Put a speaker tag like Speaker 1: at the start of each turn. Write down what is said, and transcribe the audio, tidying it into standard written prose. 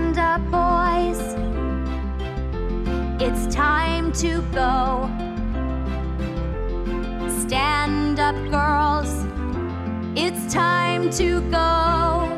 Speaker 1: Stand up, boys. It's time to go. Stand up, girls. It's time to go.